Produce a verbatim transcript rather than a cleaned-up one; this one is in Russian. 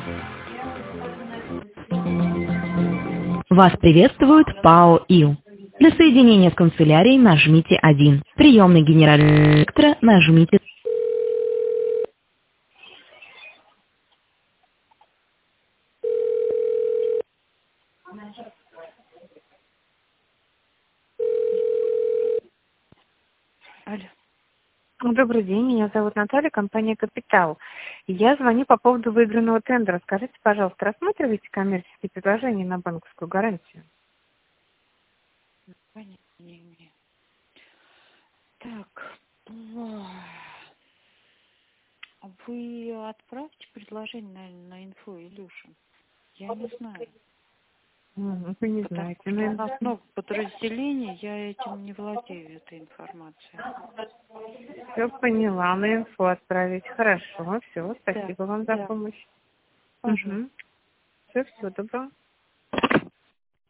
Вас приветствует ПАО ИЛ. Для соединения с канцелярией нажмите один. Приемный генерального директора нажмите. Алло. Добрый день, меня зовут Наталья, компания «Капитал». Я звоню по поводу выигранного тендера. Скажите, пожалуйста, рассматриваете коммерческие предложения на банковскую гарантию? Понятия не имею. Так, ой. Вы отправьте предложение, наверное, на инфо Илюшин. Я не знаю. М, Вы не Потому знаете. что у Ну, нас много подразделений, я этим не владею, этой информацией. все поняла, на инфо отправить. Хорошо, все, Да, спасибо вам за да, помощь. пожалуйста. Угу. Все, всего доброго.